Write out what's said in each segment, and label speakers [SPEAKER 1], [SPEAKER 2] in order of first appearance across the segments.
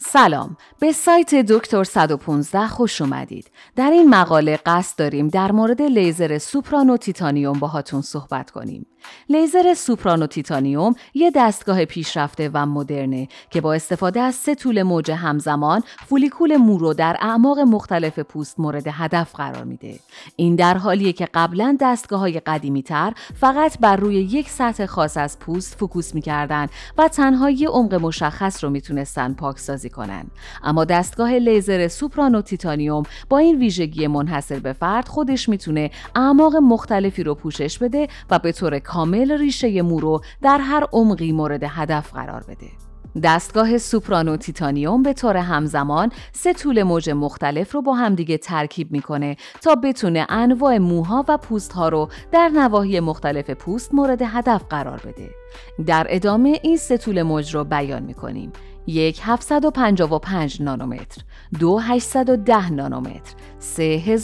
[SPEAKER 1] سلام، به سایت دکتر 115 خوش اومدید. در این مقاله قصد داریم در مورد لیزر سوپرانو تیتانیوم باهاتون صحبت کنیم. لیزر سوپرانو تیتانیوم یه دستگاه پیشرفته و مدرنه که با استفاده از 3 طول موج همزمان فولیکول مو رو در اعماق مختلف پوست مورد هدف قرار میده. این در حالیه که قبلا دستگاه‌های قدیمی‌تر فقط بر روی یک سطح خاص از پوست فوکوس می‌کردن و تنها یه عمق مشخص رو میتونستن پاکسازی کنن. اما دستگاه لیزر سوپرانو تیتانیوم با این ویژگی منحصر به فرد خودش میتونه اعماق مختلفی رو پوشش بده و به طور کامل ریشه مو رو در هر عمقی مورد هدف قرار بده. دستگاه سوپرانو تیتانیوم به طور همزمان 3 طول موج مختلف رو با همدیگه ترکیب میکنه تا بتونه انواع موها و پوستها رو در نواحی مختلف پوست مورد هدف قرار بده. در ادامه این 3 طول موج رو بیان میکنیم. 1 755 نانومتر، 2 810 نانومتر، 3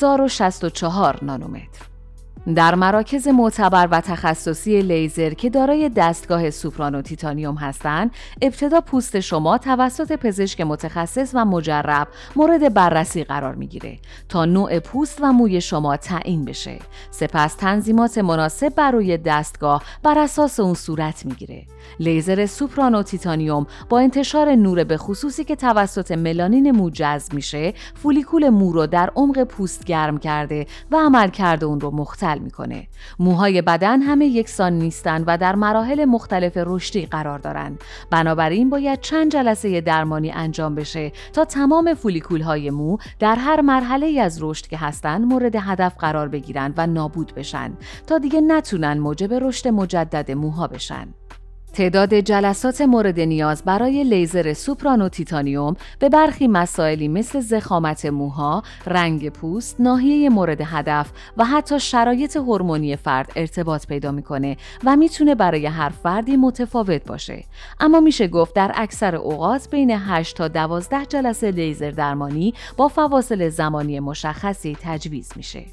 [SPEAKER 1] 1064 نانومتر. در مراکز معتبر و تخصصی لیزر که دارای دستگاه سوپرانو تیتانیوم هستند، ابتدا پوست شما توسط پزشک متخصص و مجرب مورد بررسی قرار میگیره تا نوع پوست و موی شما تعیین بشه. سپس تنظیمات مناسب بر روی دستگاه بر اساس اون صورت میگیره. لیزر سوپرانو تیتانیوم با انتشار نور به خصوصی که توسط ملانین مو جذب میشه، فولیکول مو رو در عمق پوست گرم کرده و عملکرد اون رو مختل میکنه. موهای بدن همه یکسان نیستن و در مراحل مختلف رشدی قرار دارن. بنابراین باید چند جلسه درمانی انجام بشه تا تمام فولیکول های مو در هر مرحله از رشد که هستن مورد هدف قرار بگیرن و نابود بشن تا دیگه نتونن موجب رشد مجدد موها بشن. تعداد جلسات مورد نیاز برای لیزر سوپرانو تیتانیوم به برخی مسائلی مثل ضخامت موها، رنگ پوست، ناحیه مورد هدف و حتی شرایط هورمونی فرد ارتباط پیدا میکنه و میتونه برای هر فردی متفاوت باشه. اما میشه گفت در اکثر اوقات بین 8 تا 12 جلسه لیزر درمانی با فواصل زمانی مشخصی تجویز میشه.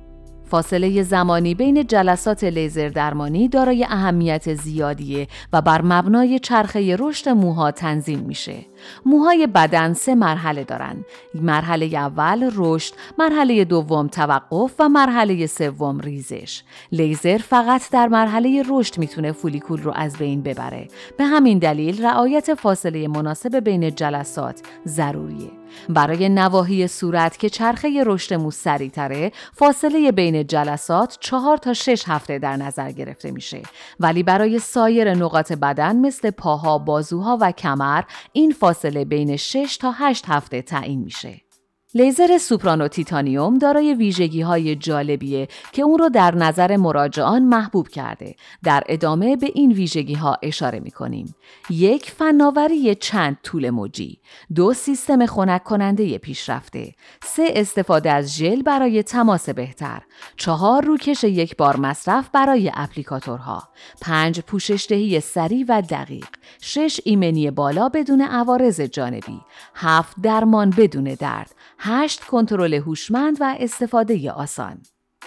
[SPEAKER 1] فاصله زمانی بین جلسات لیزر درمانی دارای اهمیت زیادیه و بر مبنای چرخه رشد موها تنظیم میشه. موهای بدن 3 مرحله دارن. مرحله اول رشد، مرحله دوم توقف و مرحله سوم ریزش. لیزر فقط در مرحله رشد میتونه فولیکول رو از بین ببره. به همین دلیل رعایت فاصله مناسب بین جلسات ضروریه. برای نواحی صورت که چرخه رشد مو سریع‌تره، فاصله بین جلسات 4 تا 6 هفته در نظر گرفته میشه. ولی برای سایر نقاط بدن مثل پاها، بازوها و کمر، این فاصله بین 6 تا 8 هفته تعیین میشه. لیزر سوپرانو تیتانیوم دارای ویژگی‌های جالبیه که اون رو در نظر مراجعان محبوب کرده. در ادامه به این ویژگی‌ها اشاره می‌کنیم. 1 فناوری چند طول موجی، 2 سیستم خنک کننده پیشرفته، 3 استفاده از ژل برای تماس بهتر، 4 روکش یک بار مصرف برای اپلیکاتورها، 5 پوشش‌دهی سریع و دقیق، 6 ایمنی بالا بدون عوارض جانبی، 7 درمان بدون درد، 8 کنترل هوشمند و استفاده آسان.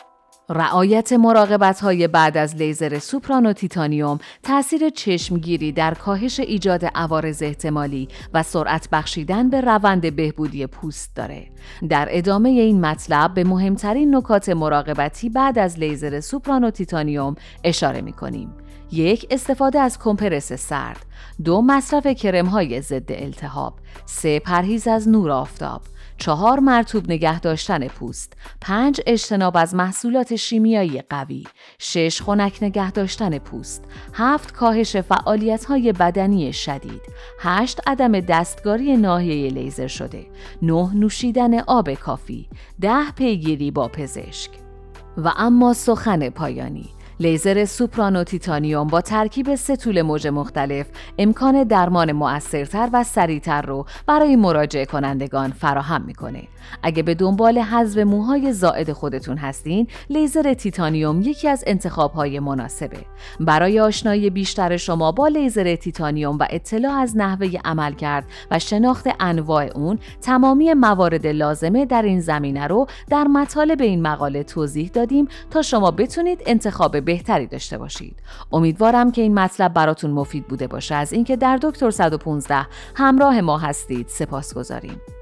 [SPEAKER 1] رعایت مراقبت‌های بعد از لیزر سوپرانو تیتانیوم تأثیر چشمگیری در کاهش ایجاد عوارض احتمالی و سرعت بخشیدن به روند بهبودی پوست داره. در ادامه این مطلب به مهمترین نکات مراقبتی بعد از لیزر سوپرانو تیتانیوم اشاره می‌کنیم. 1 استفاده از کمپرس سرد، 2 مصرف کرم‌های ضد التهاب، 3 پرهیز از نور آفتاب، 4 مرطوب نگه داشتن پوست، 5 اجتناب از محصولات شیمیایی قوی، 6 خنک نگه داشتن پوست، 7 کاهش فعالیت‌های بدنی شدید، 8 عدم دستکاری ناحیه لیزر شده، 9 نوشیدن آب کافی، 10 پیگیری با پزشک. و اما سخن پایانی. لیزر سوپرانو تیتانیوم با ترکیب 3 طول موج مختلف امکان درمان مؤثرتر و سریعتر رو برای مراجعه کنندگان فراهم میکنه. اگه به دنبال حذف موهای زائد خودتون هستین، لیزر تیتانیوم یکی از انتخاب‌های مناسبه. برای آشنایی بیشتر شما با لیزر تیتانیوم و اطلاع از نحوه عملکرد و شناخت انواع اون، تمامی موارد لازمه در این زمینه رو در مطالب این مقاله توضیح دادیم تا شما بتونید انتخاب بهتری داشته باشید. امیدوارم که این مطلب براتون مفید بوده باشه. از اینکه در دکتر 115 همراه ما هستید سپاسگزاریم.